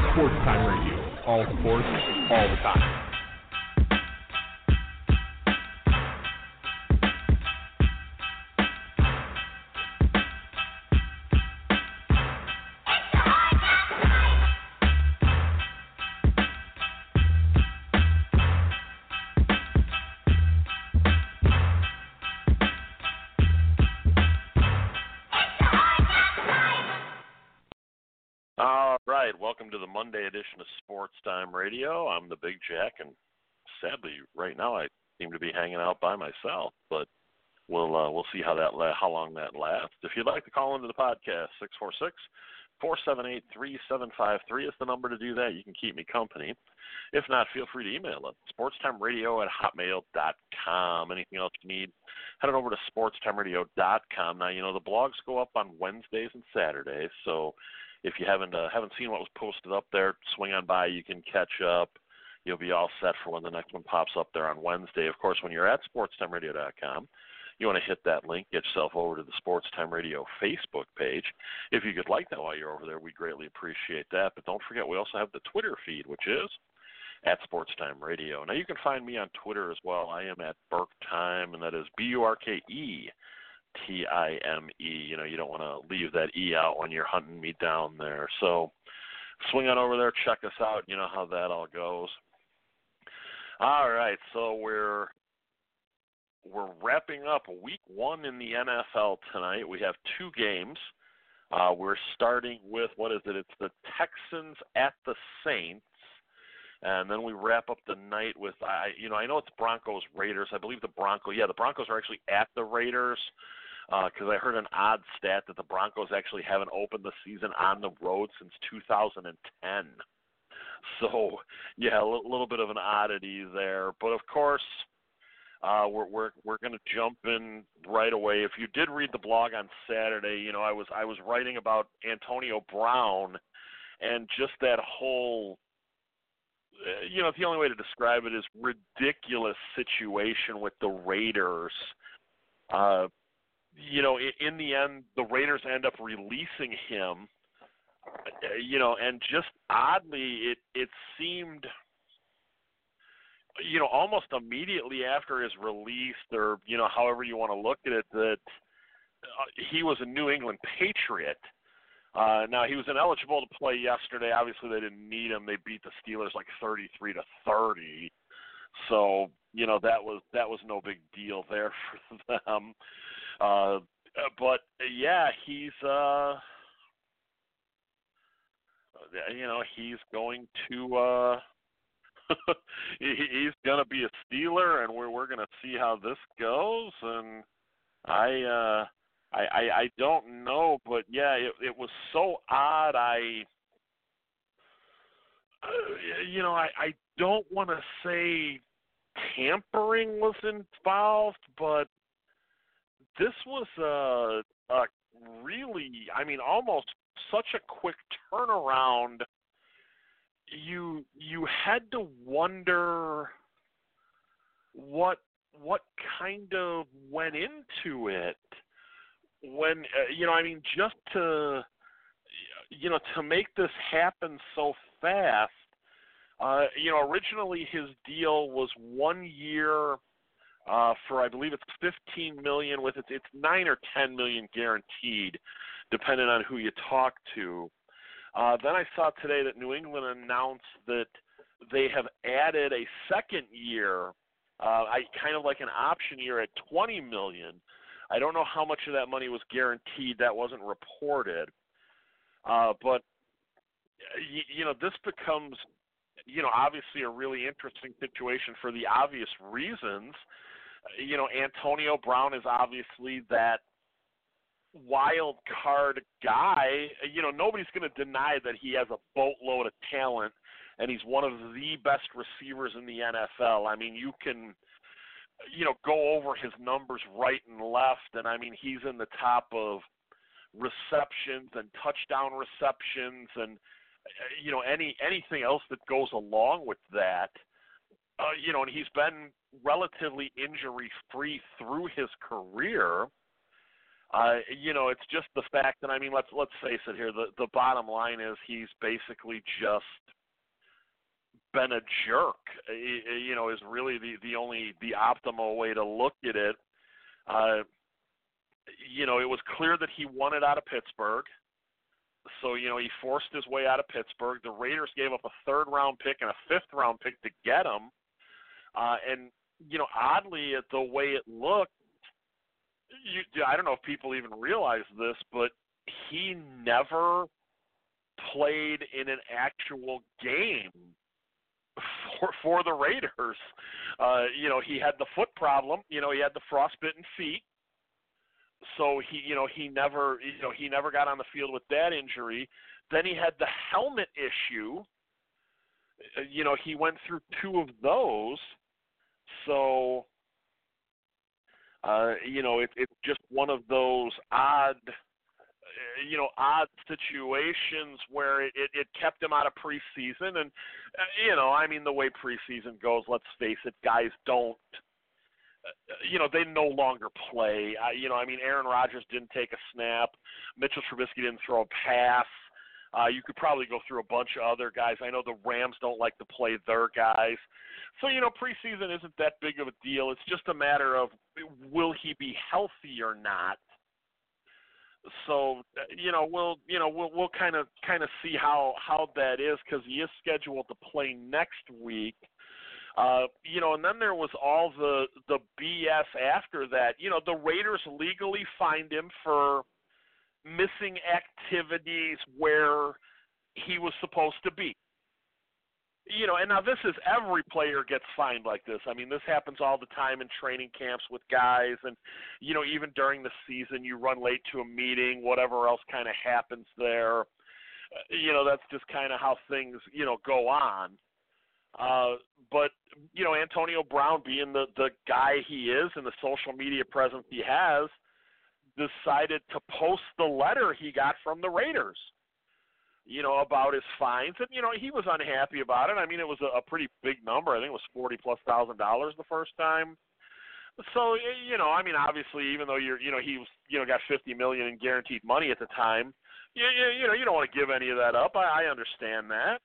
Sports Time Radio. All sports, all the time. Welcome to the Monday edition of Sports Time Radio. I'm the Big Jack, and sadly, right now I seem to be hanging out by myself. But we'll see how long that lasts. If you'd like to call into the podcast, 646-478-3753 is the number to do that. You can keep me company. If not, feel free to email it, sportstimeradio@hotmail.com. Anything else you need, head on over to sportstimeradio.com. Now, the blogs go up on Wednesdays and Saturdays, so if you haven't seen what was posted up there, swing on by. You can catch up. You'll be all set for when the next one pops up there on Wednesday. Of course, when you're at sportstimeradio.com, you want to hit that link, get yourself over to the Sports Time Radio Facebook page. If you could like that while you're over there, we greatly appreciate that. But don't forget, we also have the Twitter feed, which is at Sports Time Radio. Now, you can find me on Twitter as well. I am at BurkeTime, and that is BURKETIME. You don't want to leave that E out when you're hunting me down there. So swing on over there, check us out. You know how that all goes. All right, so we're wrapping up week one in the NFL tonight. We have two games. We're starting with, It's the Texans at the Saints. And then we wrap up the night with, I know it's Broncos-Raiders. I believe the Broncos are actually at the Raiders, because I heard an odd stat that the Broncos actually haven't opened the season on the road since 2010. So, yeah, a little bit of an oddity there. But, of course, we're going to jump in right away. If you did read the blog on Saturday, I was writing about Antonio Brown and just that whole the only way to describe it is ridiculous situation with the Raiders. In the end, the Raiders end up releasing him, and just oddly, it seemed, almost immediately after his release, or, however you want to look at it, that he was a New England Patriot. Now, he was ineligible to play yesterday. Obviously, they didn't need him. They beat the Steelers like 33-30. So, that was no big deal there for them. But yeah, he's he's going to he's going to be a Steeler, and we're going to see how this goes. And I don't know, but yeah, it was so odd. I don't want to say tampering was involved, but this was a really, almost such a quick turnaround. You had to wonder what kind of went into it when just to make this happen so fast. Originally his deal was 1 year. For I believe it's $15 million with it's $9 or $10 million guaranteed, depending on who you talk to. Then I saw today that New England announced that they have added a second year, kind of like an option year at $20 million. I don't know how much of that money was guaranteed. That wasn't reported. But this becomes obviously a really interesting situation for the obvious reasons. Antonio Brown is obviously that wild card guy. Nobody's going to deny that he has a boatload of talent, and he's one of the best receivers in the NFL. You can, go over his numbers right and left, and he's in the top of receptions and touchdown receptions and, anything else that goes along with that. And he's been relatively injury-free through his career. It's just the fact that, I mean, let's face it here. The bottom line is he's basically just been a jerk. Is really the optimal way to look at it. It was clear that he wanted out of Pittsburgh. So, he forced his way out of Pittsburgh. The Raiders gave up a third-round pick and a fifth-round pick to get him. And oddly, at the way it looked, I don't know if people even realize this, but he never played in an actual game for the Raiders. He had the foot problem. He had the frostbitten feet. So he never got on the field with that injury. Then he had the helmet issue. He went through two of those. So it's just one of those odd situations where it kept him out of preseason. And the way preseason goes, let's face it, guys don't. They no longer play. Aaron Rodgers didn't take a snap. Mitchell Trubisky didn't throw a pass. You could probably go through a bunch of other guys. I know the Rams don't like to play their guys. So, preseason isn't that big of a deal. It's just a matter of will he be healthy or not. So, we'll kind of see how that is, because he is scheduled to play next week. And then there was all the BS after that. The Raiders legally fined him for missing activities where he was supposed to be. And now this is, every player gets fined like this. I mean, this happens all the time in training camps with guys, and, even during the season, you run late to a meeting, whatever else kind of happens there. That's just kind of how things, go on. But, Antonio Brown, being the guy he is and the social media presence he has, decided to post the letter he got from the Raiders, about his fines. And, he was unhappy about it. I mean, it was a pretty big number. I think it was $40,000+ the first time. So, obviously, even though he was, got $50 million in guaranteed money at the time, you don't want to give any of that up. I understand that.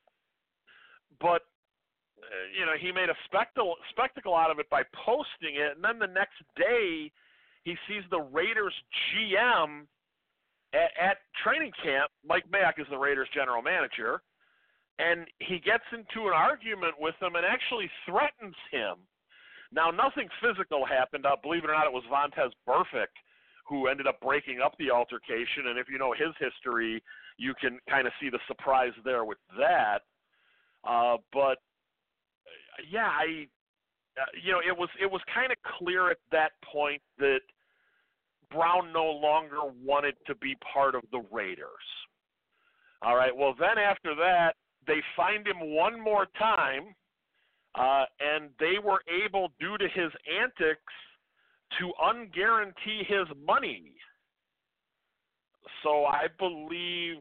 But, he made a spectacle out of it by posting it, and then the next day he sees the Raiders GM at training camp. Mike Mayock is the Raiders general manager, and he gets into an argument with him and actually threatens him. Now, nothing physical happened. Believe it or not, it was Vontaze Burfict who ended up breaking up the altercation, and if you know his history, you can kind of see the surprise there with that. But yeah, it was kind of clear at that point that Brown no longer wanted to be part of the Raiders. All right, well, then after that, they fined him one more time, and they were able, due to his antics, to unguarantee his money. So I believe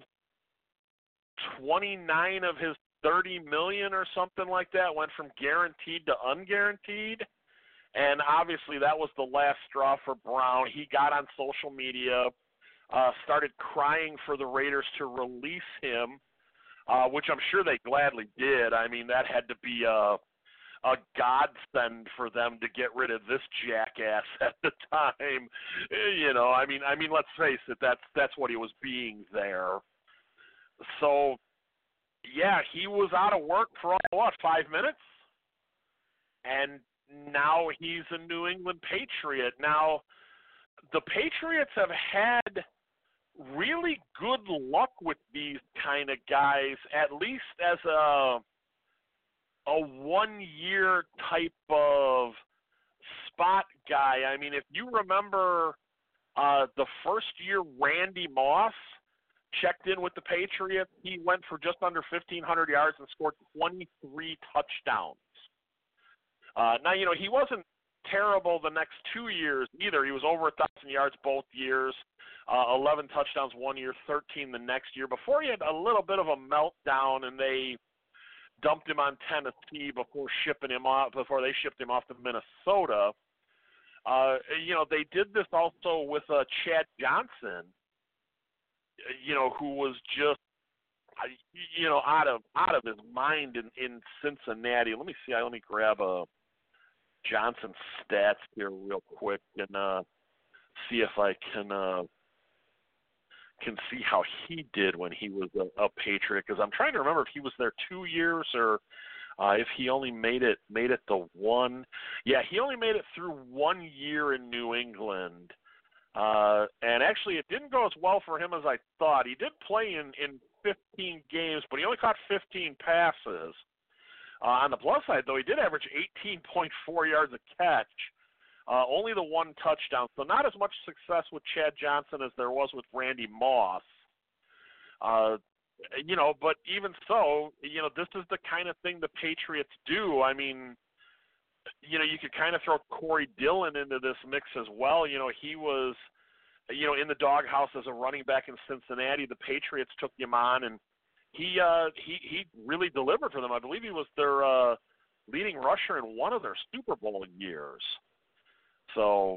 29 of his $30 million or something like that went from guaranteed to unguaranteed. And obviously that was the last straw for Brown. He got on social media, started crying for the Raiders to release him, which I'm sure they gladly did. I mean, that had to be a godsend for them to get rid of this jackass at the time. I mean, let's face it, that's what he was being there. So, yeah, he was out of work for, 5 minutes? And now he's a New England Patriot. Now, the Patriots have had really good luck with these kind of guys, at least as a 1-year type of spot guy. I mean, if you remember the first year Randy Moss checked in with the Patriots, he went for just under 1,500 yards and scored 23 touchdowns. Now, he wasn't terrible the next 2 years either. He was over 1,000 yards both years, 11 touchdowns 1 year, 13 the next year, before he had a little bit of a meltdown and they dumped him on Tennessee before they shipped him off to Minnesota. They did this also with Chad Johnson, who was just, out of his mind in Cincinnati. Let me see. Let me grab Johnson's stats here real quick and see if I can see how he did when he was a Patriot, because I'm trying to remember if he was there 2 years or if he only made it the one. Yeah, he only made it through 1 year in New England. And actually, it didn't go as well for him as I thought. He did play in 15 games, but he only caught 15 passes. On the plus side, though, he did average 18.4 yards a catch, only the one touchdown. So not as much success with Chad Johnson as there was with Randy Moss. But even so, this is the kind of thing the Patriots do. I mean, you could kind of throw Corey Dillon into this mix as well. He was, in the doghouse as a running back in Cincinnati. The Patriots took him on, and he really delivered for them. I believe he was their leading rusher in one of their Super Bowl years. So,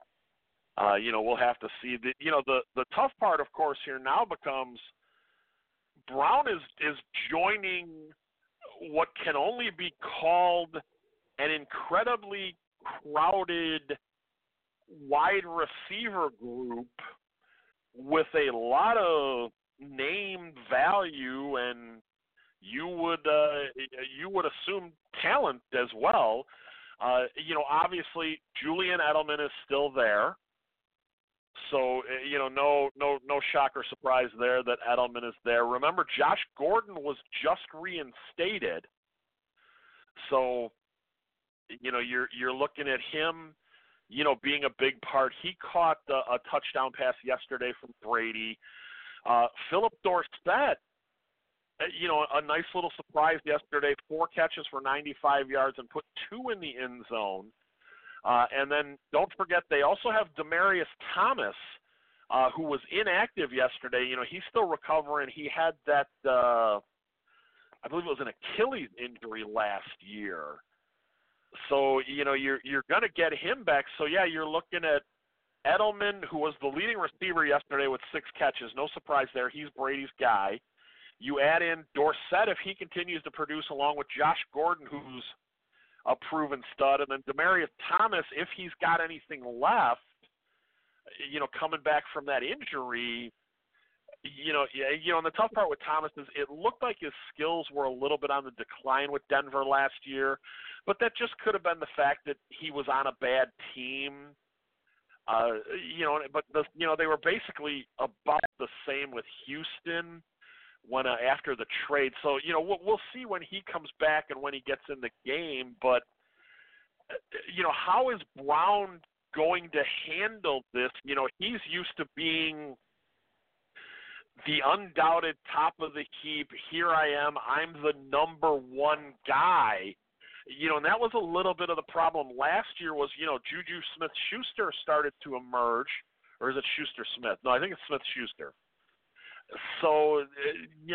we'll have to see. The tough part, of course, here now becomes Brown is joining what can only be called an incredibly crowded wide receiver group with a lot of name value, and you would assume talent as well. Obviously Julian Edelman is still there, so no shock or surprise there that Edelman is there. Remember, Josh Gordon was just reinstated, so you're looking at him, being a big part. He caught a touchdown pass yesterday from Brady. Philip Dorsett, a nice little surprise yesterday, 4 catches for 95 yards and put 2 in the end zone. And then don't forget, they also have Demaryius Thomas, who was inactive yesterday. He's still recovering. He had that, I believe it was an Achilles injury last year. So, you're going to get him back. So, yeah, you're looking at Edelman, who was the leading receiver yesterday with 6 catches. No surprise there. He's Brady's guy. You add in Dorsett if he continues to produce, along with Josh Gordon, who's a proven stud, and then Demaryius Thomas, if he's got anything left, coming back from that injury. And the tough part with Thomas is it looked like his skills were a little bit on the decline with Denver last year, but that just could have been the fact that he was on a bad team. But they were basically about the same with Houston when after the trade. So we'll see when he comes back and when he gets in the game. But how is Brown going to handle this? He's used to being the undoubted top of the heap. Here I am. I'm the number one guy. And that was a little bit of the problem last year was, Juju Smith-Schuster started to emerge. Or is it Schuster-Smith? No, I think it's Smith-Schuster. So, you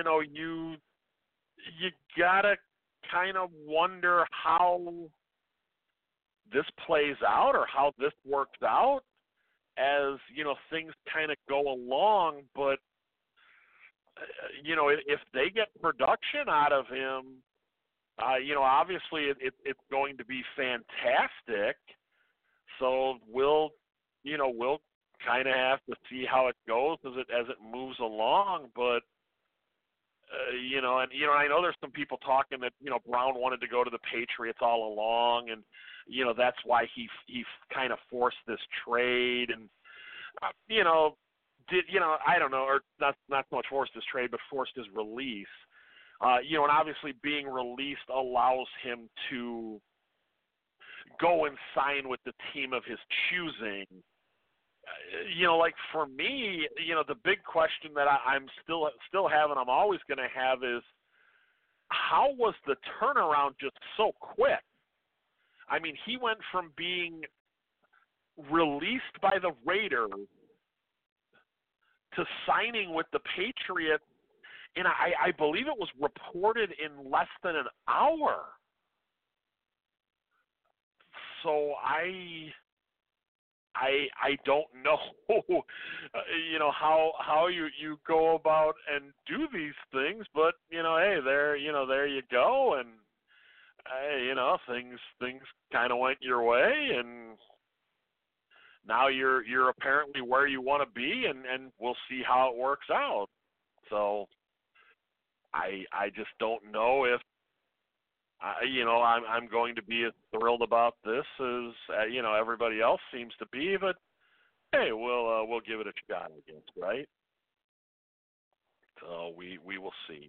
got to kind of wonder how this plays out or how this works out as, things kind of go along. But, if they get production out of him, obviously it's going to be fantastic. So we'll kind of have to see how it goes as it moves along. But I know there's some people talking that Brown wanted to go to the Patriots all along, and that's why he kind of forced this trade, and I don't know, or not so much forced his trade, but forced his release. And obviously being released allows him to go and sign with the team of his choosing. Like for me, the big question that I'm still having, I'm always going to have is, how was the turnaround just so quick? I mean, he went from being released by the Raiders to signing with the Patriots, and I believe it was reported in less than an hour. So I don't know, how you go about and do these things, but hey, there you go, and hey, things kind of went your way, and now you're apparently where you want to be, and we'll see how it works out. So I just don't know if I'm going to be as thrilled about this as everybody else seems to be, but hey, we'll give it a shot, I guess, right? So we will see.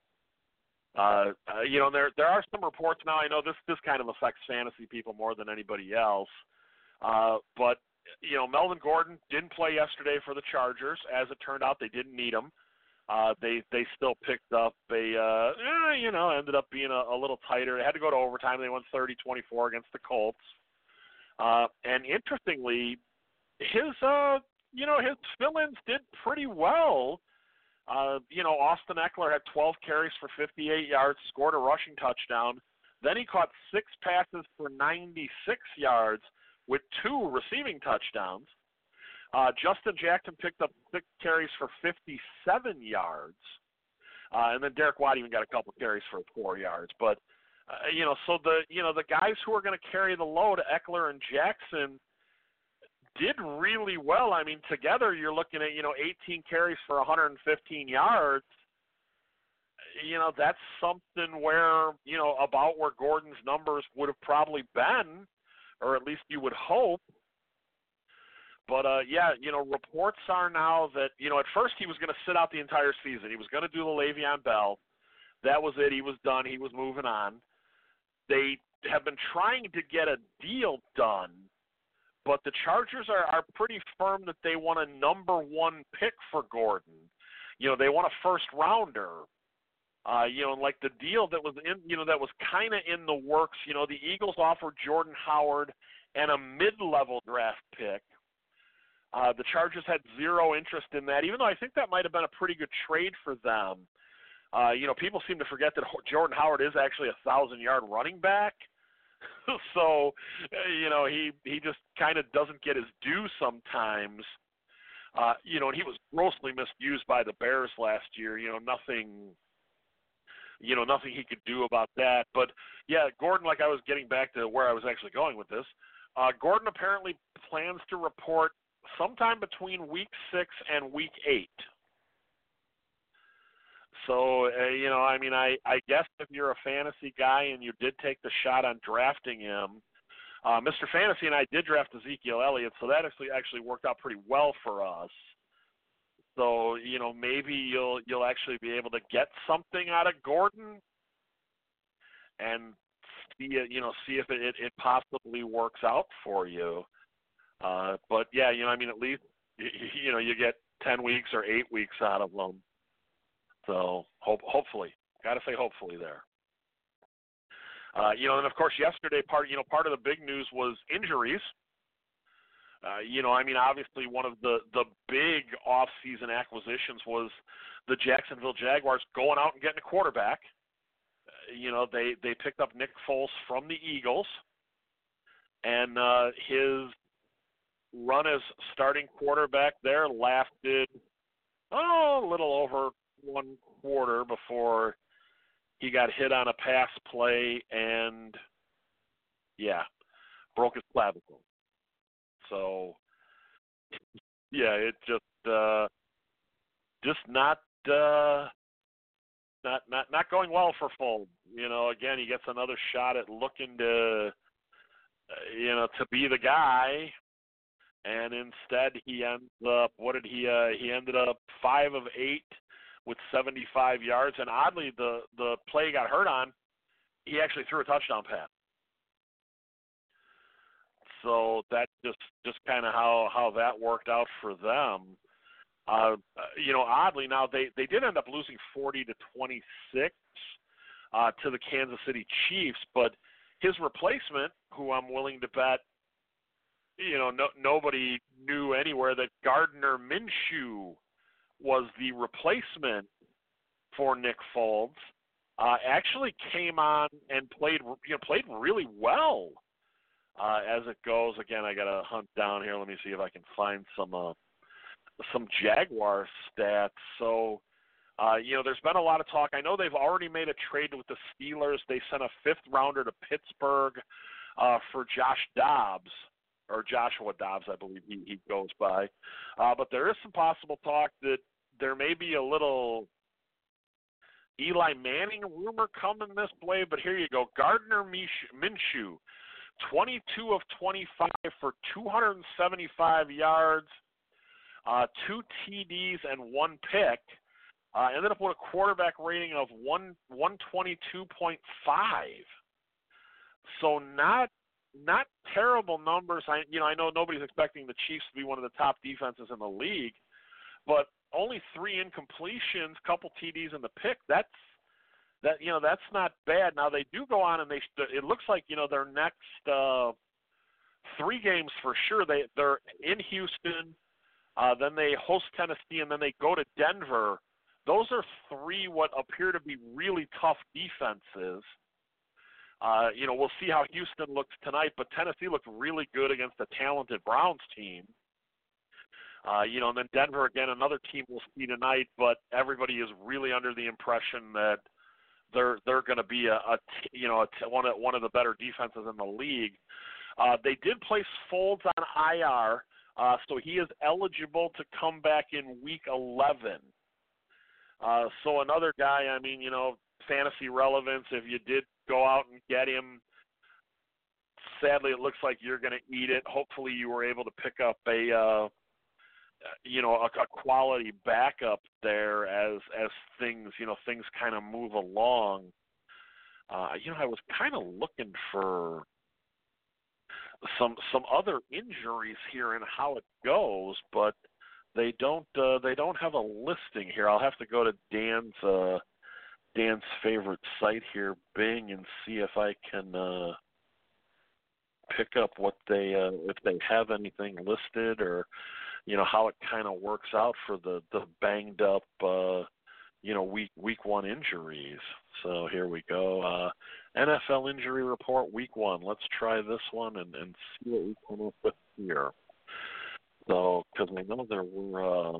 There are some reports now. I know this kind of affects fantasy people more than anybody else, but Melvin Gordon didn't play yesterday for the Chargers. As it turned out, they didn't need him. They still picked up ended up being a little tighter. They had to go to overtime. They won 30-24 against the Colts. And interestingly, his fill-ins did pretty well. Austin Eckler had 12 carries for 58 yards, scored a rushing touchdown. Then he caught 6 passes for 96 yards with 2 receiving touchdowns. Justin Jackson picked up 6 carries for 57 yards. And then Derek White even got a couple carries for 4 yards. But, so the guys who are going to carry the load, Eckler and Jackson, did really well. I mean, together you're looking at, 18 carries for 115 yards. That's something where, about where Gordon's numbers would have probably been, or at least you would hope. But, reports are now that, at first he was going to sit out the entire season. He was going to do the Le'Veon Bell. That was it. He was done. He was moving on. They have been trying to get a deal done, but the Chargers are pretty firm that they want a number 1 pick for Gordon. They want a first-rounder. And like the deal that was that was kind of in the works, the Eagles offered Jordan Howard and a mid-level draft pick. The Chargers had 0 interest in that, even though I think that might have been a pretty good trade for them. People seem to forget that Jordan Howard is actually a 1,000-yard running back. So, he just kind of doesn't get his due sometimes. And he was grossly misused by the Bears last year. Nothing he could do about that. But, yeah, Gordon, like I was getting back to where I was actually going with this, Gordon apparently plans to report sometime between week 6 and week 8. So, I guess if you're a fantasy guy and you did take the shot on drafting him, Mr. Fantasy and I did draft Ezekiel Elliott, so that actually worked out pretty well for us. So, maybe you'll actually be able to get something out of Gordon and see if it possibly works out for you. But yeah, at least you get 10 weeks or 8 weeks out of them. So hopefully, got to say hopefully there. And of course yesterday part of the big news was injuries. Obviously one of the big off-season acquisitions was the Jacksonville Jaguars going out and getting a quarterback. They picked up Nick Foles from the Eagles, and his run as starting quarterback there lasted a little over 1 quarter before he got hit on a pass play and broke his clavicle. So yeah, it just not going well for Foles. Again, he gets another shot at looking to to be the guy. And instead, he ends up, he ended up 5 of 8 with 75 yards. And oddly, the play he got hurt on, he actually threw a touchdown pass. So that's just kind of how that worked out for them. Oddly, now they did end up losing 40-26 to the Kansas City Chiefs, but his replacement, who I'm willing to bet, nobody knew anywhere that Gardner Minshew was the replacement for Nick Foles, actually came on and played really well. as it goes. Again, I got to hunt down here. Let me see if I can find some Jaguar stats. So, there's been a lot of talk. I know they've already made a trade with the Steelers. They sent a 5th rounder to Pittsburgh for Josh Dobbs, or Joshua Dobbs, I believe he goes by. But there is some possible talk that there may be a little Eli Manning rumor coming this way. But here you go. Gardner Minshew, 22 of 25 for 275 yards, 2 TDs, and 1 pick. Ended up with a quarterback rating of 122.5. So not terrible numbers. I know nobody's expecting the Chiefs to be one of the top defenses in the league, but only 3 incompletions, couple TDs, and the pick. That's not bad. Now they do go on, and it looks like their next 3 games for sure. They're in Houston, then they host Tennessee, and then they go to Denver. Those are 3 what appear to be really tough defenses. We'll see how Houston looks tonight, but Tennessee looked really good against a talented Browns team. And then Denver, again, another team we'll see tonight, but everybody is really under the impression that they're going to be one of the better defenses in the league. They did place Folds on IR, so he is eligible to come back in Week 11. So another guy, fantasy relevance, if you did go out and get him, sadly it looks like you're going to eat it. Hopefully you were able to pick up a quality backup there as things kind of move along. I was kind of looking for some other injuries here and how it goes, but they don't have a listing here. I'll have to go to Dan's favorite site here, Bing, and see if I can pick up what if they have anything listed, or how it kind of works out for the banged up week 1 injuries. So here we go. NFL injury report week 1. Let's try this one and see what we come up with here. So, because I know there were,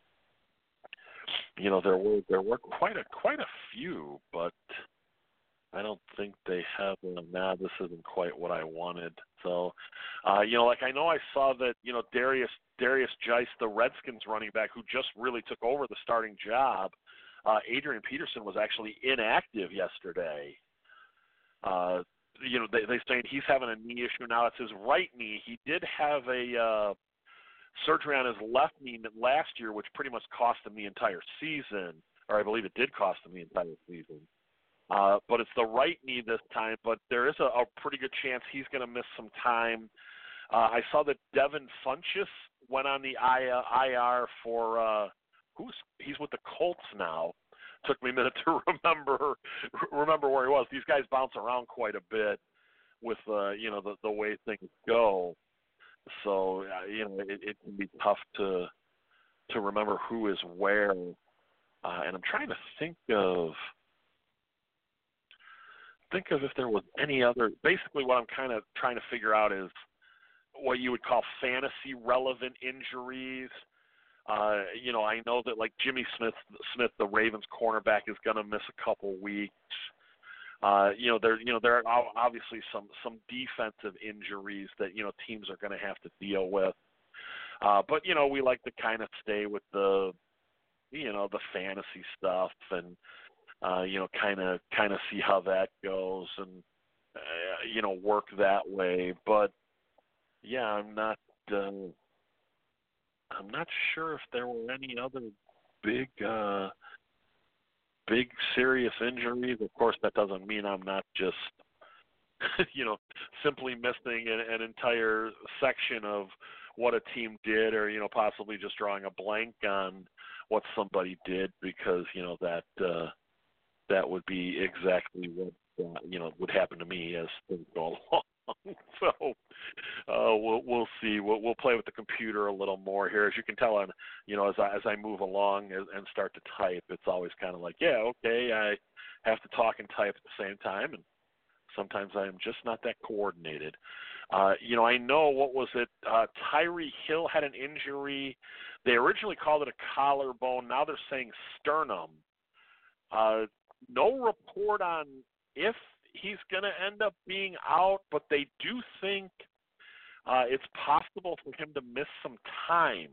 there were quite a few, but I don't think they have them now. This isn't quite what I wanted. So, I know I saw that Darius Jice, the Redskins running back, who just really took over the starting job. Adrian Peterson was actually inactive yesterday. They saying he's having a knee issue now. It's his right knee. He did have a surgery on his left knee last year, which pretty much cost him the entire season, or I believe it did cost him the entire season. But it's the right knee this time, but there is a pretty good chance he's going to miss some time. I saw that Devin Funchess went on the IR for he's with the Colts now. Took me a minute to remember where he was. These guys bounce around quite a bit with the way things go. So it can be tough to remember who is where. And I'm trying to think of if there was any other. Basically, what I'm kind of trying to figure out is what you would call fantasy relevant injuries. I know that like Jimmy Smith, the Ravens cornerback, is going to miss a couple weeks. There are obviously some defensive injuries that teams are going to have to deal with. But we like to kind of stay with the fantasy stuff and kind of see how that goes and work that way. But yeah, I'm not sure if there were any other big serious injuries. Of course, that doesn't mean I'm not just simply missing an entire section of what a team did, or possibly just drawing a blank on what somebody did, because that would be exactly what would happen to me as things go along. So we'll see. We'll play with the computer a little more here. As you can tell, as I move along and start to type, it's always kind of like, yeah, okay, I have to talk and type at the same time, and sometimes I am just not that coordinated. I know, what was it? Tyree Hill had an injury. They originally called it a collarbone. Now they're saying sternum. No report on if he's going to end up being out, but they do think it's possible for him to miss some time.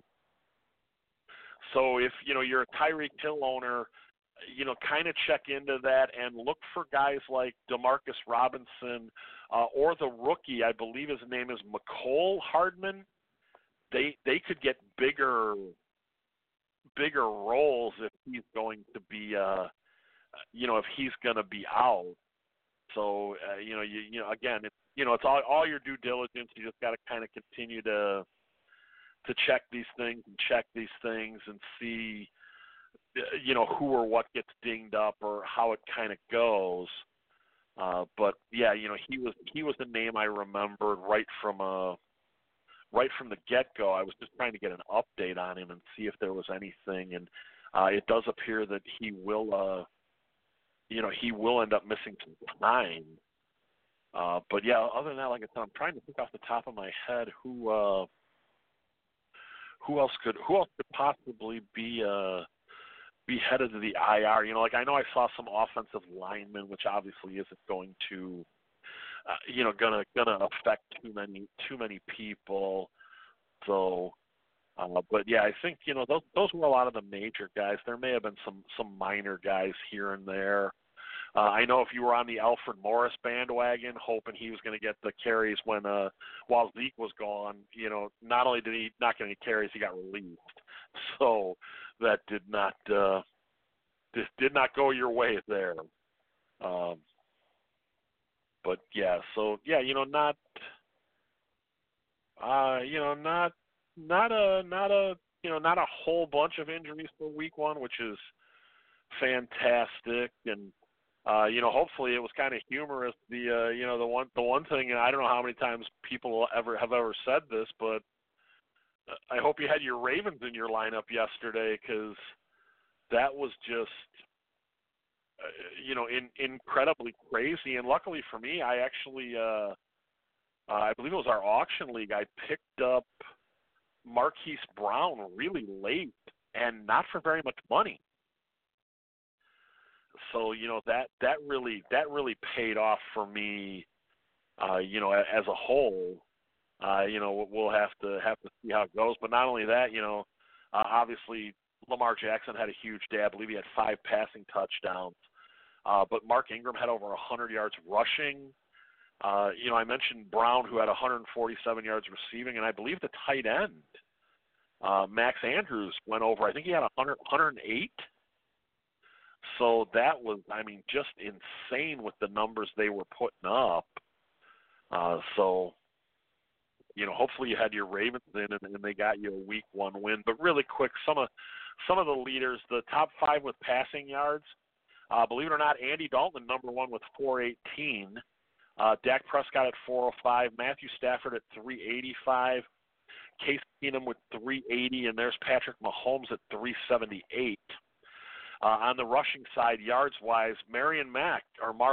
So if, you're a Tyreek Hill owner, kind of check into that and look for guys like DeMarcus Robinson or the rookie, I believe his name is Mecole Hardman. They could get bigger roles if he's going to be, if he's going to be out. So, again, it's all your due diligence. You just got to kind of continue to check these things and see, who or what gets dinged up or how it kind of goes. But yeah, he was the name I remembered right from the get-go. I was just trying to get an update on him and see if there was anything, and it does appear that he will end up missing some time. But yeah, other than that, like I said, I'm trying to think off the top of my head who else could possibly be headed to the IR. I know I saw some offensive linemen, which obviously isn't going to gonna affect too many people. So, but yeah, I think those were a lot of the major guys. There may have been some minor guys here and there. I know if you were on the Alfred Morris bandwagon, hoping he was going to get the carries while Zeke was gone, not only did he not get any carries, he got released. So that did not go your way there. But yeah, so yeah, not a whole bunch of injuries for week one, which is fantastic. And hopefully it was kind of humorous. The one thing, and I don't know how many times people have ever said this, but I hope you had your Ravens in your lineup yesterday, because that was just incredibly crazy. And luckily for me, I actually I believe it was our auction league, I picked up Marquise Brown really late and not for very much money. So that really paid off for me. As a whole, we'll have to see how it goes. But not only that, obviously Lamar Jackson had a huge day. I believe he had 5 passing touchdowns. But Mark Ingram had over 100 yards rushing. I mentioned Brown, who had 147 yards receiving, and I believe the tight end, Max Andrews, went over. I think he had 108. So that was, just insane with the numbers they were putting up. So, hopefully you had your Ravens in and they got you a week one win. But really quick, some of the leaders, the top 5 with passing yards, believe it or not, Andy Dalton, number 1 with 418. Dak Prescott at 405. Matthew Stafford at 385. Case Keenum with 380. And there's Patrick Mahomes at 378. On the rushing side, yards-wise, Marlon Mack,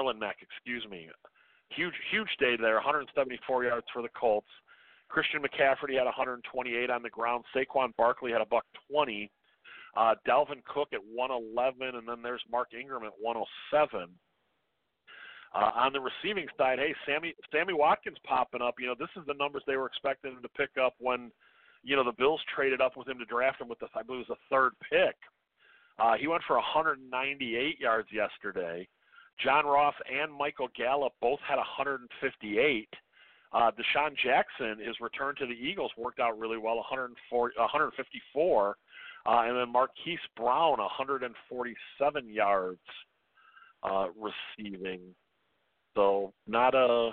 huge day there, 174 yards for the Colts. Christian McCaffrey had 128 on the ground. Saquon Barkley had $120. Dalvin Cook at 111, and then there's Mark Ingram at 107. On the receiving side, hey, Sammy Watkins popping up. This is the numbers they were expecting him to pick up when, the Bills traded up with him to draft him with I believe it was the 3rd pick. He went for 198 yards yesterday. John Ross and Michael Gallup both had 158. Deshaun Jackson, his return to the Eagles worked out really well, 154. And then Marquise Brown, 147 yards receiving. So not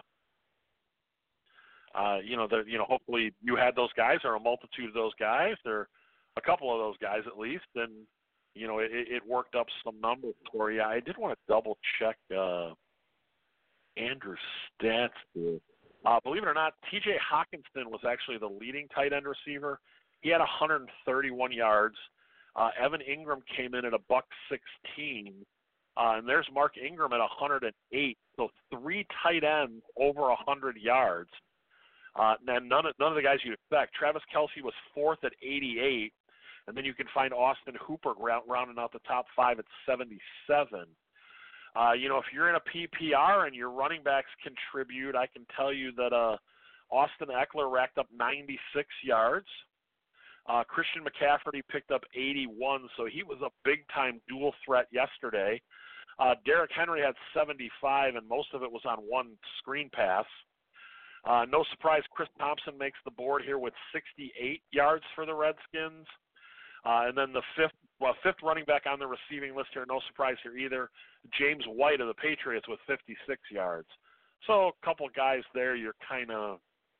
hopefully you had those guys, or a multitude of those guys, or a couple of those guys at least, and it worked up some numbers for you. I did want to double check Andrew's stats here. Believe it or not, T.J. Hawkinson was actually the leading tight end receiver. He had 131 yards. Evan Ingram came in at $116, and there's Mark Ingram at 108. So 3 tight ends over 100 yards. And none of the guys you'd expect. Travis Kelce was fourth at 88, and then you can find Austin Hooper rounding out the top 5 at 77. If you're in a PPR and your running backs contribute, I can tell you that Austin Eckler racked up 96 yards. Christian McCaffrey picked up 81, so he was a big-time dual threat yesterday. Derrick Henry had 75, and most of it was on one screen pass. No surprise, Chris Thompson makes the board here with 68 yards for the Redskins. And then the fifth running back on the receiving list here, no surprise here either, James White of the Patriots with 56 yards. So a couple guys there you're kind of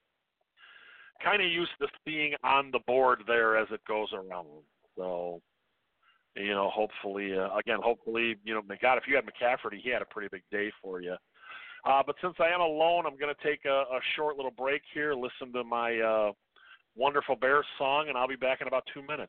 used to seeing on the board there as it goes around. So, hopefully, God, if you had McCaffrey, he had a pretty big day for you. But since I am alone, I'm going to take a short little break here, listen to my wonderful Bears song, and I'll be back in about 2 minutes.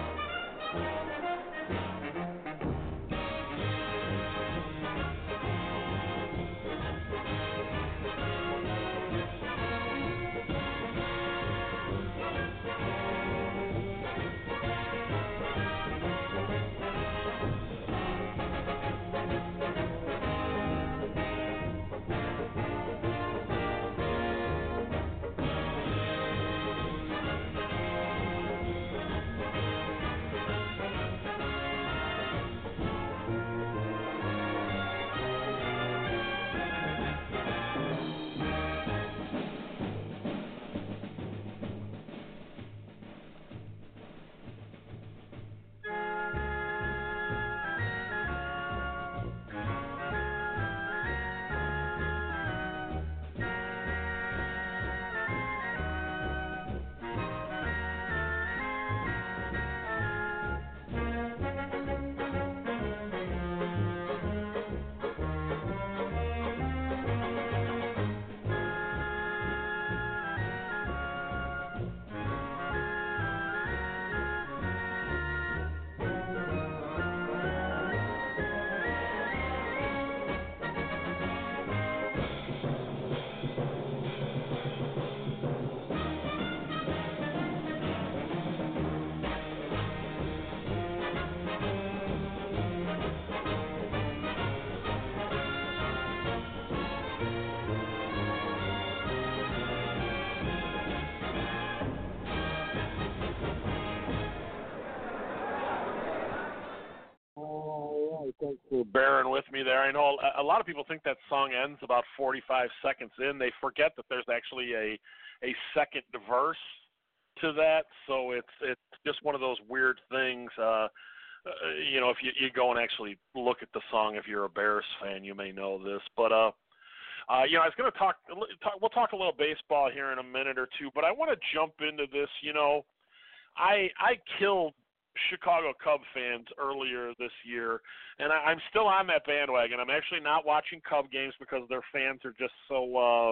Thanks for bearing with me there. I know a lot of people think that song ends about 45 seconds in. They forget that there's actually a second verse to that, so it's just one of those weird things. If you go and actually look at the song, if you're a Bears fan, you may know this. But I was going to talk. We'll talk a little baseball here in a minute or two, but I want to jump into this. I killed Chicago Cub fans earlier this year, and I'm still on that bandwagon. I'm actually not watching Cub games because their fans are just so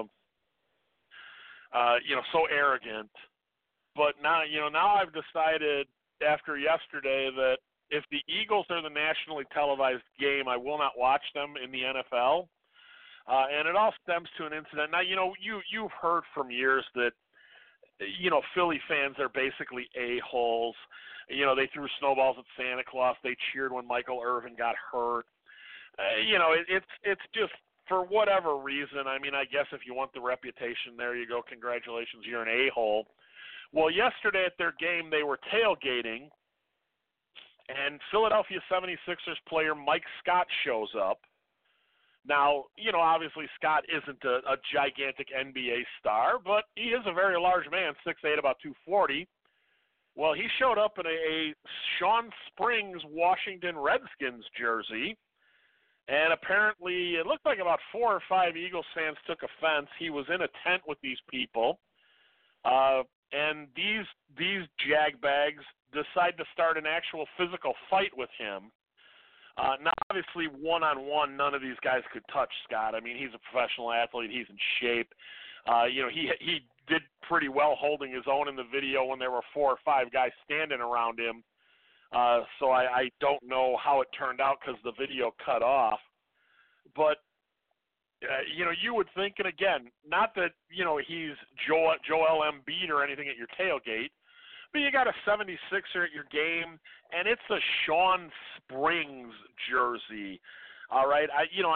so arrogant. But now I've decided after yesterday that if the Eagles are the nationally televised game, I will not watch them in the NFL. And it all stems to an incident. Now, you've heard from years that Philly fans are basically a-holes. They threw snowballs at Santa Claus. They cheered when Michael Irvin got hurt. It's just for whatever reason. I mean, I guess if you want the reputation, there you go. Congratulations, you're an a-hole. Well, yesterday at their game, they were tailgating, and Philadelphia 76ers player Mike Scott shows up. Now, obviously Scott isn't a gigantic NBA star, but he is a very large man, 6'8", about 240. Well, he showed up in a Sean Springs Washington Redskins jersey, and apparently it looked like about 4 or 5 Eagles fans took offense. He was in a tent with these people, and these jagbags decide to start an actual physical fight with him. Now, obviously, one-on-one, none of these guys could touch Scott. I mean, he's a professional athlete. He's in shape. He did pretty well holding his own in the video when there were 4 or 5 guys standing around him. So I don't know how it turned out because the video cut off. But you would think, and again, not that, he's Joel Embiid or anything at your tailgate, but you got a 76er at your game, and it's a Sean Springs jersey. All right,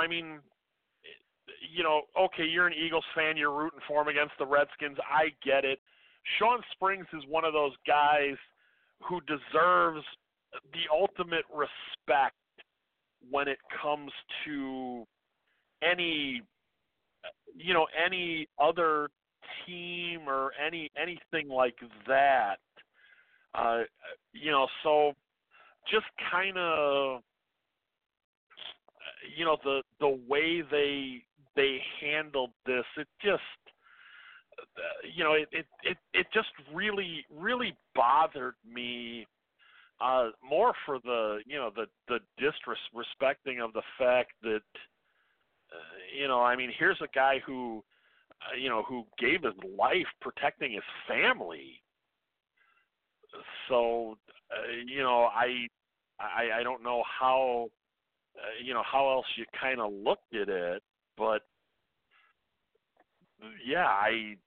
okay, you're an Eagles fan, you're rooting for him against the Redskins. I get it. Sean Springs is one of those guys who deserves the ultimate respect when it comes to any other team or anything like that. So just kind of, the way they handled this, it just, it just really, really bothered me, more for the disrespecting of the fact that, here's a guy who gave his life protecting his family. So, I don't know how, how else you kind of looked at it, but yeah,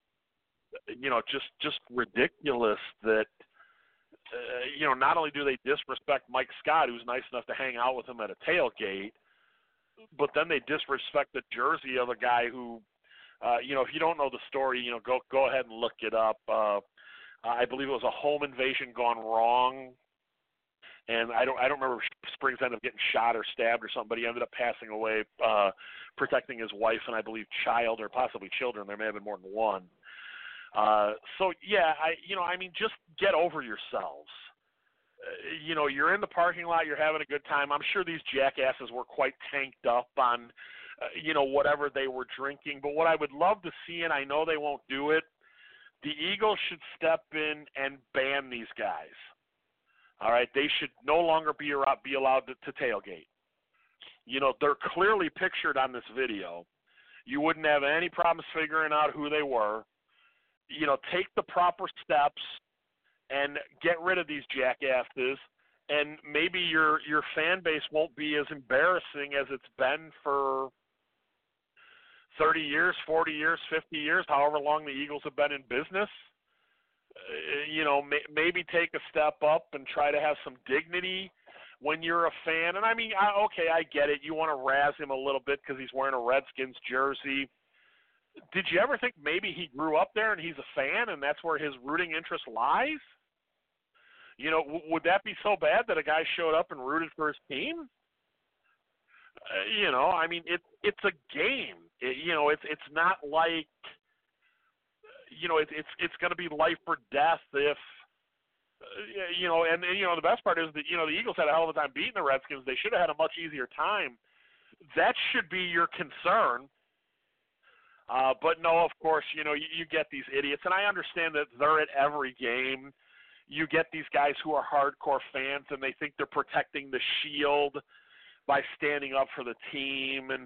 just ridiculous that, not only do they disrespect Mike Scott, who's nice enough to hang out with him at a tailgate, but then they disrespect the jersey of a guy who, if you don't know the story, go ahead and look it up. I believe it was a home invasion gone wrong, and I don't remember if Springs ended up getting shot or stabbed or something, but he ended up passing away, protecting his wife and I believe child or possibly children. There may have been more than one. So yeah, just get over yourselves. You're in the parking lot, you're having a good time. I'm sure these jackasses were quite tanked up on, whatever they were drinking. But what I would love to see, and I know they won't do it, the Eagles should step in and ban these guys. All right, they should no longer be allowed to tailgate. They're clearly pictured on this video. You wouldn't have any problems figuring out who they were. Take the proper steps and get rid of these jackasses, and maybe your fan base won't be as embarrassing as it's been for 30 years, 40 years, 50 years, however long the Eagles have been in business. Maybe take a step up and try to have some dignity when you're a fan. And I get it. You want to razz him a little bit because he's wearing a Redskins jersey. Did you ever think maybe he grew up there and he's a fan and that's where his rooting interest lies? Would that be so bad that a guy showed up and rooted for his team? It's a game. It's not like, it's going to be life or death if, and the best part is that, the Eagles had a hell of a time beating the Redskins. They should have had a much easier time. That should be your concern. But no, of course, you get these idiots, and I understand that they're at every game. You get these guys who are hardcore fans, and they think they're protecting the shield by standing up for the team, and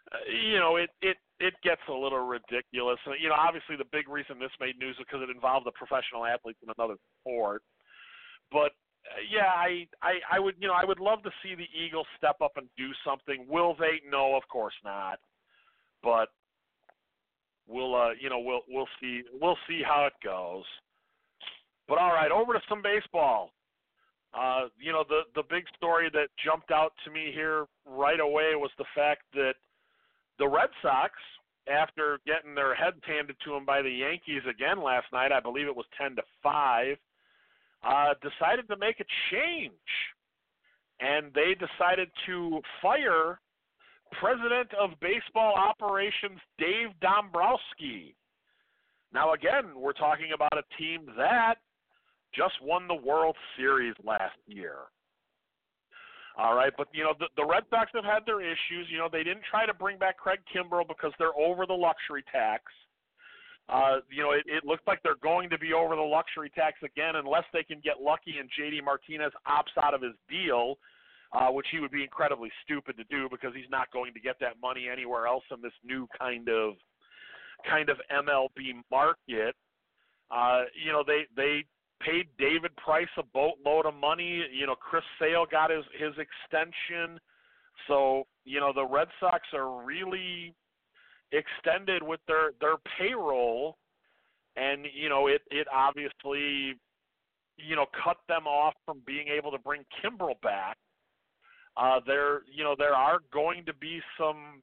it gets a little ridiculous. Obviously the big reason this made news is because it involved a professional athlete in another sport. But yeah, I would love to see the Eagles step up and do something. Will they? No, of course not. But we'll see how it goes. But all right, over to some baseball. The big story that jumped out to me here right away was the fact that the Red Sox, after getting their heads handed to them by the Yankees again last night, I believe it was 10-5, decided to make a change. And they decided to fire President of Baseball Operations Dave Dombrowski. Now, again, we're talking about a team that just won the World Series last year. All right, but, the Red Sox have had their issues. They didn't try to bring back Craig Kimbrell because they're over the luxury tax. It looks like they're going to be over the luxury tax again unless they can get lucky and J.D. Martinez opts out of his deal, which he would be incredibly stupid to do because he's not going to get that money anywhere else in this new kind of MLB market. They paid David Price a boatload of money. Chris Sale got his extension. So, the Red Sox are really extended with their payroll, and it obviously cut them off from being able to bring Kimbrel back. There are going to be some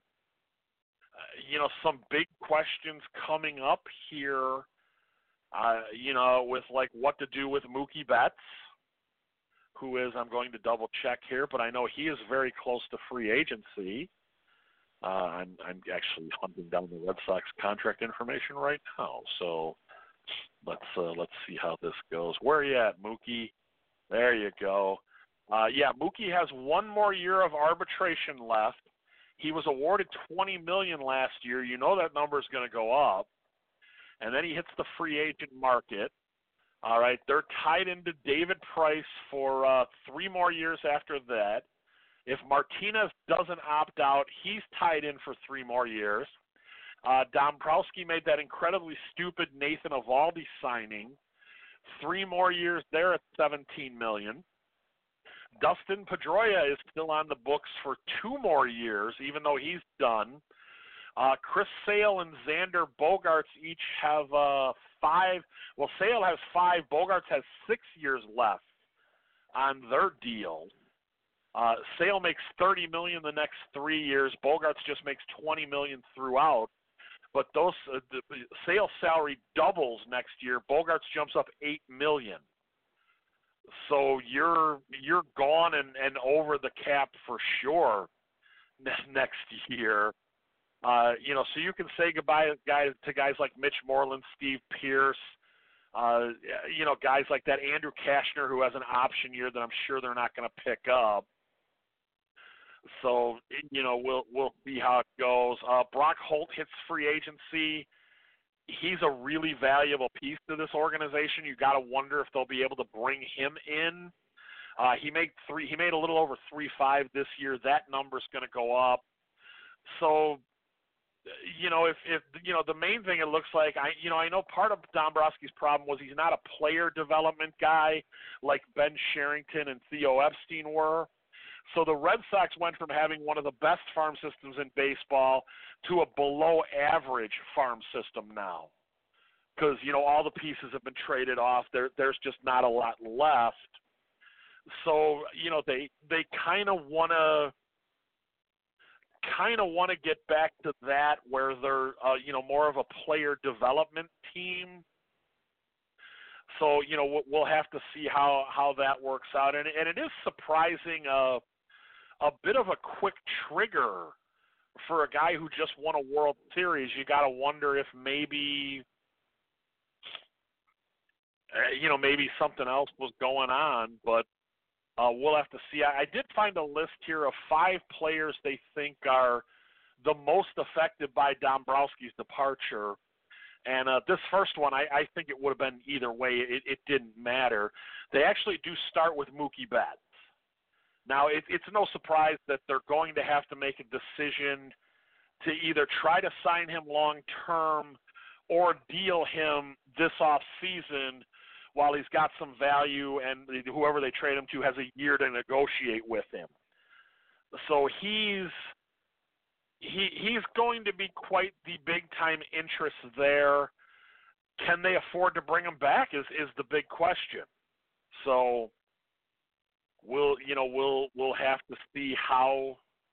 big questions coming up here. With like what to do with Mookie Betts, who is, I'm going to double check here, but I know he is very close to free agency. I'm actually hunting down the Red Sox contract information right now, so let's see how this goes. Where are you at, Mookie? There you go. Mookie has one more year of arbitration left. He was awarded $20 million last year. You know that number is going to go up. And then he hits the free agent market. All right, they're tied into David Price for 3 more years after that. If Martinez doesn't opt out, he's tied in for 3 more years. Dombrowski made that incredibly stupid Nathan Eovaldi signing. 3 more years there at $17 million. Dustin Pedroia is still on the books for 2 more years, even though he's done. Chris Sale and Xander Bogaerts each have 5. Well, Sale has 5. Bogaerts has 6 years left on their deal. Sale makes $30 million the next 3 years. Bogaerts just makes $20 million throughout. But those Sale's salary doubles next year. Bogaerts jumps up $8 million. So you're gone and over the cap for sure next year. So you can say goodbye to guys like Mitch Moreland, Steve Pearce, guys like that, Andrew Kashner, who has an option year that I'm sure they're not going to pick up. So, we'll see how it goes. Brock Holt hits free agency. He's a really valuable piece to this organization. You got to wonder if they'll be able to bring him in. He made a little over 3.5 this year. That number's going to go up. So, if the main thing it looks like, I know part of Dombrowski's problem was he's not a player development guy like Ben Cherington and Theo Epstein were. So the Red Sox went from having one of the best farm systems in baseball to a below-average farm system now, because all the pieces have been traded off. There's just not a lot left. So they kind of want to get back to that where they're more of a player development team. So we'll have to see how that works out, and it is surprising a bit of a quick trigger for a guy who just won a World Series. You got to wonder if maybe maybe something else was going on, but we'll have to see. I did find a list here of 5 players they think are the most affected by Dombrowski's departure. And this first one, I think it would have been either way. It didn't matter. They actually do start with Mookie Betts. Now, it's no surprise that they're going to have to make a decision to either try to sign him long-term or deal him this off-season while he's got some value and whoever they trade him to has a year to negotiate with him. So he's going to be quite the big-time interest there. Can they afford to bring him back is the big question. So we'll have to see how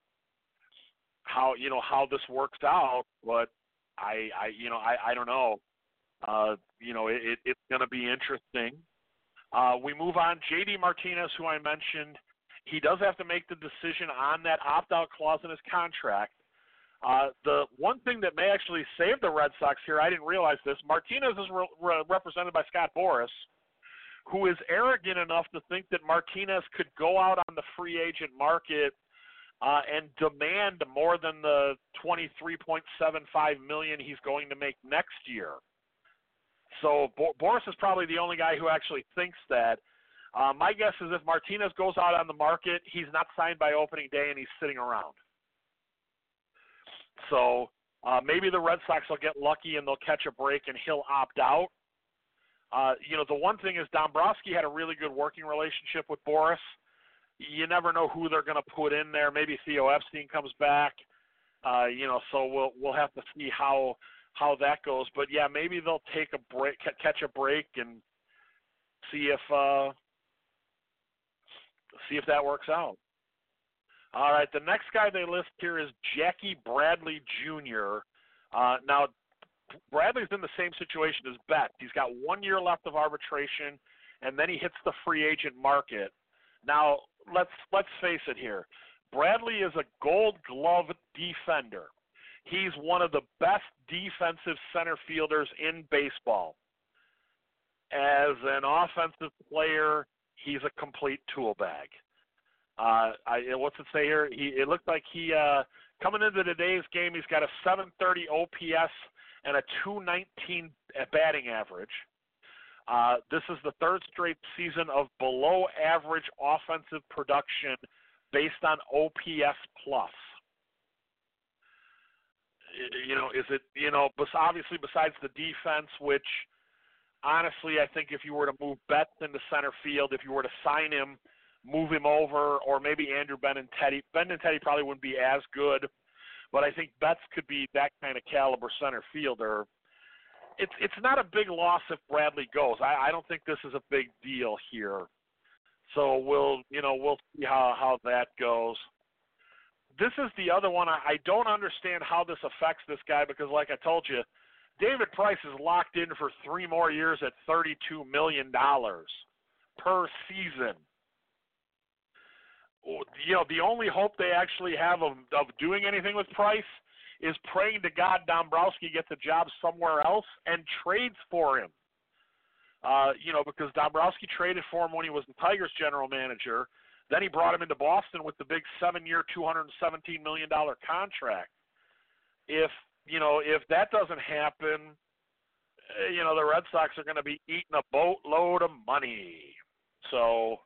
this works out, but I don't know. It's going to be interesting. We move on. JD Martinez, who I mentioned, he does have to make the decision on that opt-out clause in his contract. The one thing that may actually save the Red Sox here, I didn't realize this, Martinez is represented by Scott Boras, who is arrogant enough to think that Martinez could go out on the free agent market and demand more than the $23.75 million he's going to make next year. So Boras is probably the only guy who actually thinks that. My guess is if Martinez goes out on the market, he's not signed by opening day and he's sitting around. So maybe the Red Sox will get lucky and they'll catch a break and he'll opt out. The one thing is Dombrowski had a really good working relationship with Boras. You never know who they're going to put in there. Maybe Theo Epstein comes back. So we'll have to see how that goes. But yeah, maybe they'll take a break, catch a break, and see if that works out. All right, the next guy they list here is Jackie Bradley Jr. Now, Bradley's in the same situation as Betts. He's got 1 year left of arbitration, and then he hits the free agent market. Now, let's face it here. Bradley is a Gold Glove defender. He's one of the best defensive center fielders in baseball. As an offensive player, he's a complete tool bag. What's it say here? It looked like he coming into today's game, he's got a 730 OPS and a 219 batting average. This is the third straight season of below average offensive production based on OPS plus. Is it, obviously besides the defense, which honestly I think if you were to move Betts into center field, if you were to sign him, move him over, or maybe Andrew Benintendi. Benintendi probably wouldn't be as good, but I think Betts could be that kind of caliber center fielder. It's not a big loss if Bradley goes. I don't think this is a big deal here. So we'll see how that goes. This is the other one. I don't understand how this affects this guy because, like I told you, David Price is locked in for 3 more years at $32 million per season. The only hope they actually have of doing anything with Price is praying to God Dombrowski gets a job somewhere else and trades for him. Because Dombrowski traded for him when he was the Tigers general manager. Then he brought him into Boston with the big 7-year, $217 million contract. If that doesn't happen, the Red Sox are going to be eating a boatload of money. So,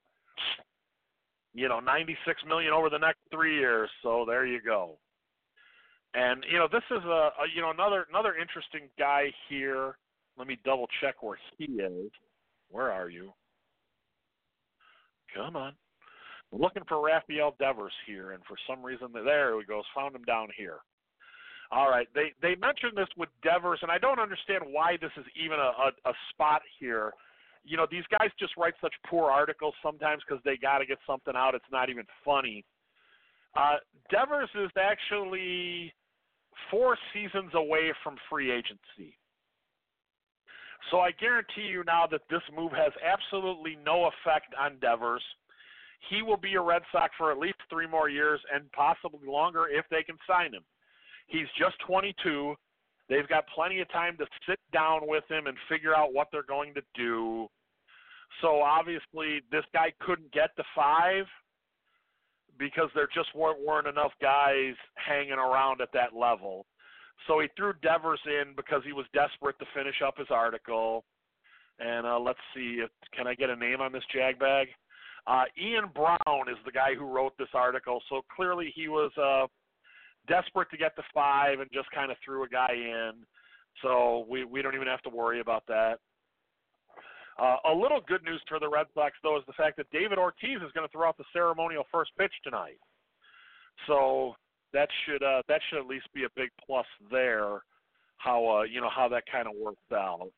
$96 million over the next 3 years. So there you go. And this is another interesting guy here. Let me double check where he is. Where are you? Come on. I'm looking for Rafael Devers here, and for some reason, there he goes. Found him down here. All right. They mentioned this with Devers, and I don't understand why this is even a spot here. These guys just write such poor articles sometimes because they got to get something out. It's not even funny. Devers is actually 4 seasons away from free agency. So I guarantee you now that this move has absolutely no effect on Devers. He will be a Red Sox for at least 3 more years and possibly longer if they can sign him. He's just 22. They've got plenty of time to sit down with him and figure out what they're going to do. So obviously this guy couldn't get to 5 because there just weren't enough guys hanging around at that level. So he threw Devers in because he was desperate to finish up his article. And let's see, can I get a name on this jagbag? Ian Brown is the guy who wrote this article. So clearly he was desperate to get to 5 and just kind of threw a guy in. So we don't even have to worry about that. A little good news for the Red Sox, though, is the fact that David Ortiz is going to throw out the ceremonial first pitch tonight. So that should at least be a big plus there. How that kind of works out.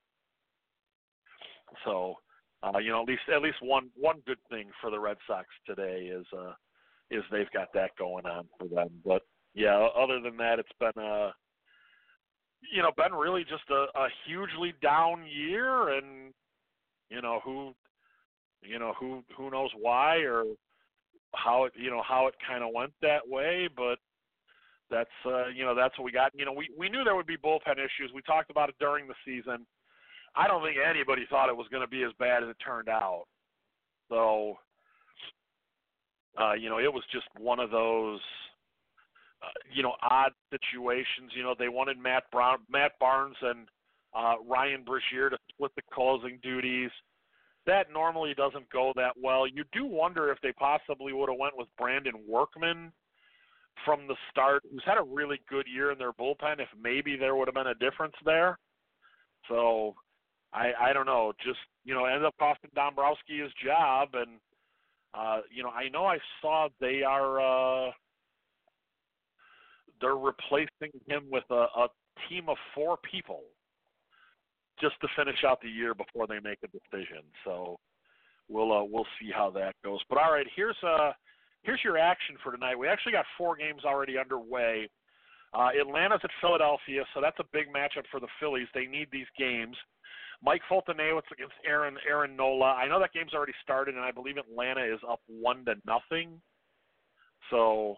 So at least one good thing for the Red Sox today is they've got that going on for them. But yeah, other than that, it's been been really just a hugely down year, and who knows why or how it kind of went that way, but that's that's what we got. We knew there would be bullpen issues. We talked about it during the season. I don't think anybody thought it was going to be as bad as it turned out. So it was just one of those odd situations. They wanted Matt Barnes and Ryan Brashear to split the closing duties. That normally doesn't go that well. You do wonder if they possibly would have went with Brandon Workman from the start, who's had a really good year in their bullpen, if maybe there would have been a difference there. So I don't know. Just, ended up costing Dombrowski his job. And, I know I saw they are they're replacing him with a team of 4 people just to finish out the year before they make a decision. So we'll see how that goes. But all right, here's your action for tonight. We actually got 4 games already underway. Atlanta's at Philadelphia, so that's a big matchup for the Phillies. They need these games. Mike Foltynewicz against Aaron Nola. I know that game's already started, and I believe Atlanta is up 1-0. So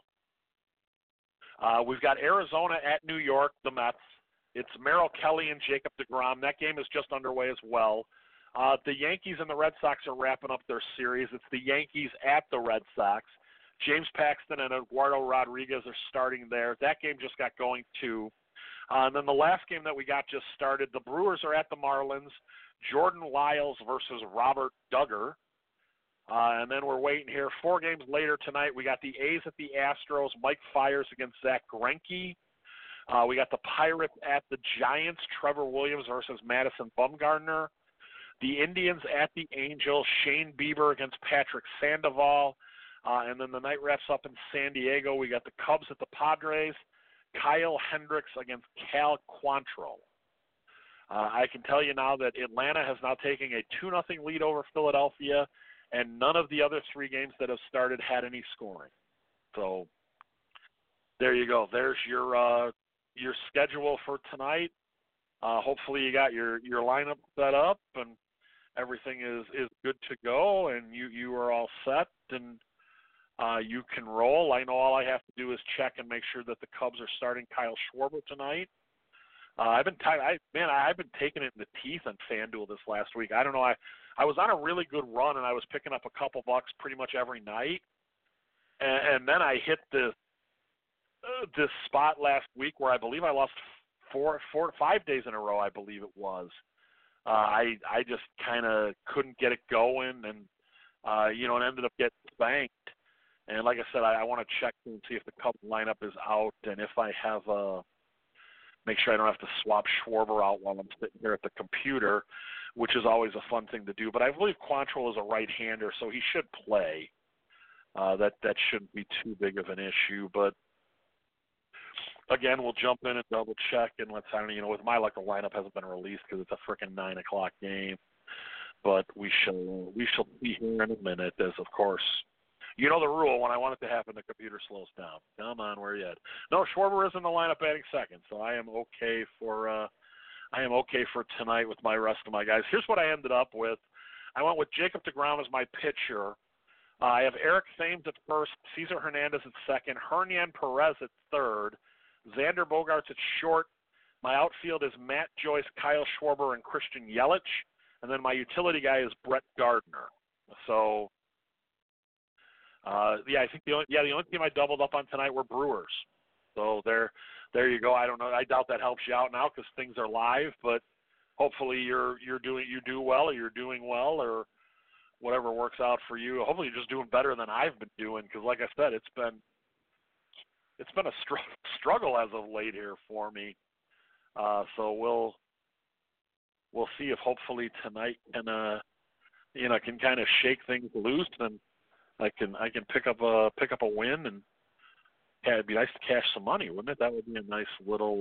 we've got Arizona at New York, the Mets. It's Merrill Kelly and Jacob deGrom. That game is just underway as well. The Yankees and the Red Sox are wrapping up their series. It's the Yankees at the Red Sox. James Paxton and Eduardo Rodriguez are starting there. That game just got going too. And then the last game that we got just started, the Brewers are at the Marlins. Jordan Lyles versus Robert Duggar. And then we're waiting here. 4 games later tonight, we got the A's at the Astros. Mike Fiers against Zach Greinke. We got the Pirates at the Giants. Trevor Williams versus Madison Bumgarner. The Indians at the Angels. Shane Bieber against Patrick Sandoval. And then the night wraps up in San Diego. We got the Cubs at the Padres. Kyle Hendricks against Cal Quantrill. I can tell you now that Atlanta has now taken a 2-0 lead over Philadelphia, and none of the other 3 games that have started had any scoring. So there you go. There's your schedule for tonight. Hopefully you got your lineup set up and everything is good to go, and you are all set and you can roll. I know all I have to do is check and make sure that the Cubs are starting Kyle Schwarber tonight. I've been taking it in the teeth on FanDuel this last week. I don't know. I was on a really good run and I was picking up a couple bucks pretty much every night, and then I hit this spot last week where I believe I lost 5 days in a row. I believe it was. I just kind of couldn't get it going, and it ended up getting spanked. And like I said, I want to check and see if the Cubs lineup is out, and if I have make sure I don't have to swap Schwarber out while I'm sitting here at the computer, which is always a fun thing to do. But I believe Quantrill is a right-hander, so he should play. That shouldn't be too big of an issue. But again, we'll jump in and double check, and with my luck, the lineup hasn't been released because it's a freaking 9:00 game. But we shall see here in a minute, as of course. You know the rule. When I want it to happen, the computer slows down. Come on, where are you at? No, Schwarber is in the lineup batting second, so I am okay for tonight with my rest of my guys. Here's what I ended up with. I went with Jacob deGrom as my pitcher. I have Eric Thames at first, Cesar Hernandez at second, Hernan Perez at third, Xander Bogaerts at short. My outfield is Matt Joyce, Kyle Schwarber, and Christian Yelich, and then my utility guy is Brett Gardner. So. I think the only team I doubled up on tonight were Brewers. So there you go. I don't know. I doubt that helps you out now because things are live, but hopefully you do well, or you're doing well, or whatever works out for you. Hopefully you're just doing better than I've been doing because, like I said, it's been a struggle as of late here for me. So we'll see if hopefully tonight can kind of shake things loose and I can pick up a win, and it'd be nice to cash some money, wouldn't it? That would be a nice little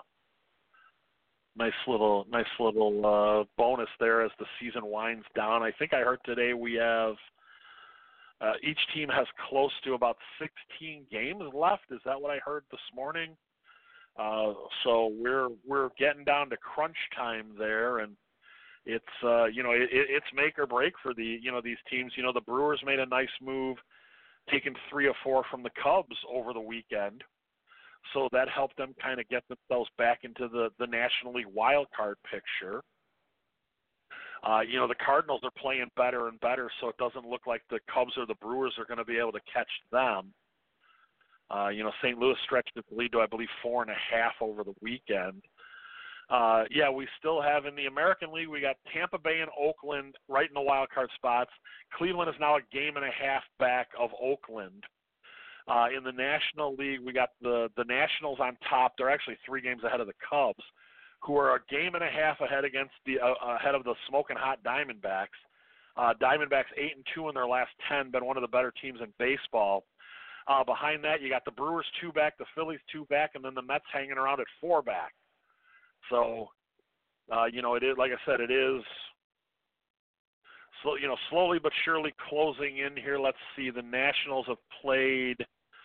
bonus there as the season winds down. I think I heard today we have each team has close to about 16 games left. Is that what I heard this morning? So we're getting down to crunch time there, and it's it's make or break for these teams. The Brewers made a nice move, taking 3 or 4 from the Cubs over the weekend, so that helped them kind of get themselves back into the National League wild card picture. The Cardinals are playing better and better, so it doesn't look like the Cubs or the Brewers are going to be able to catch them. St. Louis stretched its lead to, I believe, 4.5 over the weekend. We still have in the American League, we got Tampa Bay and Oakland right in the wild card spots. Cleveland is now a 1.5 games back of Oakland. In the National League, we got the Nationals on top. They're actually 3 games ahead of the Cubs, who are a 1.5 games ahead ahead of the smoking hot Diamondbacks. Diamondbacks 8-2 in their last 10, been one of the better teams in baseball. Behind that, you got the Brewers 2 back, the Phillies 2 back, and then the Mets hanging around at 4 back. So, it is, like I said, it is, so, slowly but surely closing in here. Let's see, the Nationals have played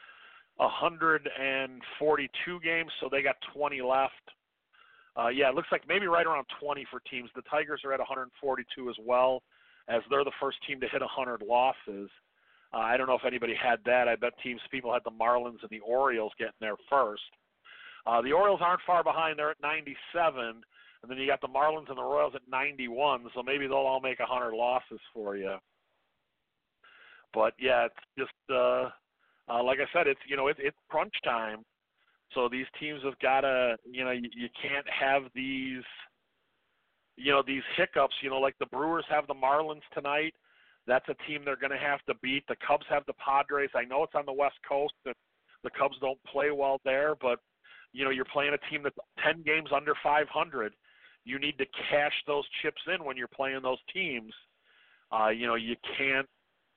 142 games, so they got 20 left. It looks like maybe right around 20 for teams. The Tigers are at 142 as well, as they're the first team to hit 100 losses. I don't know if anybody had that. I bet people had the Marlins and the Orioles getting there first. The Orioles aren't far behind. They're at 97, and then you got the Marlins and the Royals at 91, so maybe they'll all make 100 losses for you. But, yeah, it's just, like I said, it's crunch time. So these teams have got to, you can't have these, these hiccups, like the Brewers have the Marlins tonight. That's a team they're going to have to beat. The Cubs have the Padres. I know it's on the West Coast, and the Cubs don't play well there, but, you're playing a team that's 10 games under 500. You need to cash those chips in when you're playing those teams. You can't.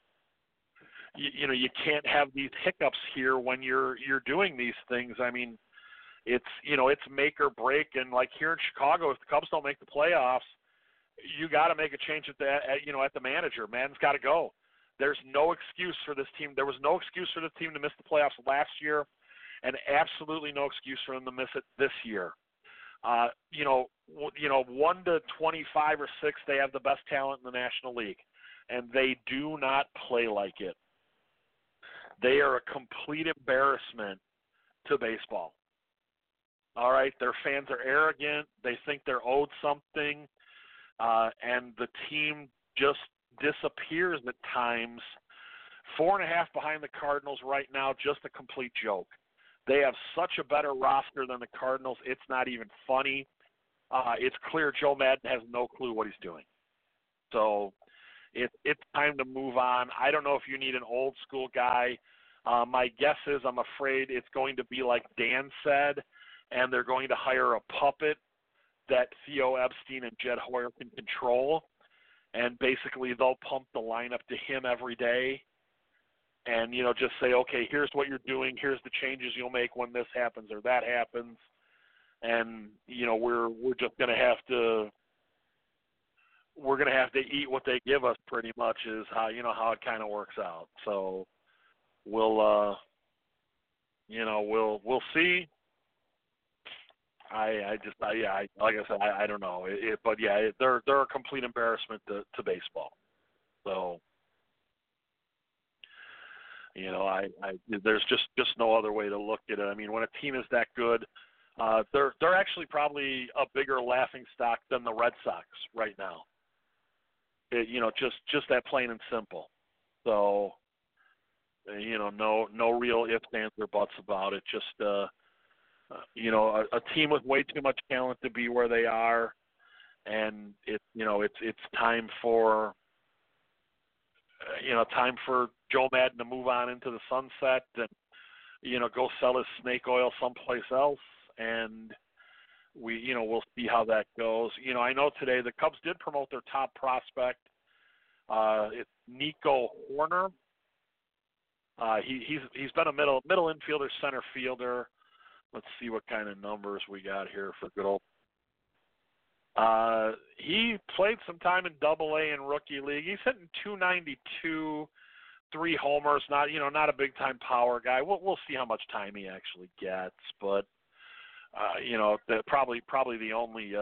You can't have these hiccups here when you're doing these things. I mean, it's make or break. And like here in Chicago, if the Cubs don't make the playoffs, you got to make a change at the manager. Man's got to go. There's no excuse for this team. There was no excuse for the team to miss the playoffs last year, and absolutely no excuse for them to miss it this year. 1 to 25 or 6, they have the best talent in the National League, and they do not play like it. They are a complete embarrassment to baseball. All right, their fans are arrogant. They think they're owed something, and the team just disappears at times. 4.5 behind the Cardinals right now, just a complete joke. They have such a better roster than the Cardinals, it's not even funny. It's clear Joe Madden has no clue what he's doing. So it's time to move on. I don't know if you need an old school guy. My guess is I'm afraid it's going to be like Dan said, and they're going to hire a puppet that Theo Epstein and Jed Hoyer can control, and basically they'll pump the lineup to him every day and, just say, okay, here's what you're doing, here's the changes you'll make when this happens or that happens, and, we're just going to have to eat what they give us pretty much is how it kind of works out. So we'll see. Like I said, I don't know. They're a complete embarrassment to baseball. So, there's just no other way to look at it. I mean, when a team is that good, they're actually probably a bigger laughingstock than the Red Sox right now. Just that plain and simple. So, no real ifs, ands, or buts about it. Just, a team with way too much talent to be where they are, and it's time for Joe Madden to move on into the sunset and go sell his snake oil someplace else, and we'll see how that goes. I know today the Cubs did promote their top prospect. It's Nico Hoerner. He's been a middle infielder, center fielder. Let's see what kind of numbers we got here for good old. He played some time in Double-A in rookie league. He's hitting .292, 3 homers. Not a big time power guy. We'll see how much time he actually gets, but probably the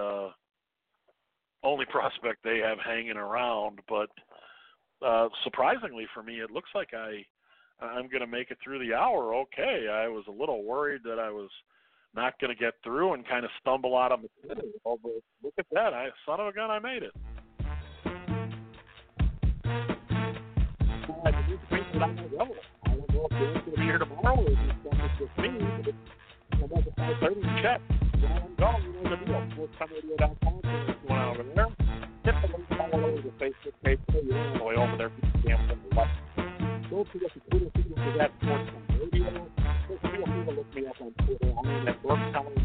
only prospect they have hanging around. But surprisingly for me, it looks like I'm going to make it through the hour. Okay, I was a little worried that I was not going to get through and kind of stumble out of material. But look at that. Son of a gun, I made it. I don't know if you're going to be here tomorrow or do something with me. I'm at the 5:30 check. I'm going to the deal. SportsComRadio.com. What's going on over there? Hit the link all over the Facebook page. You're all the way over there. Don't forget to Twitter feed for that SportsCom Radio. Feel free to look me up on Twitter. I'm at SportsCom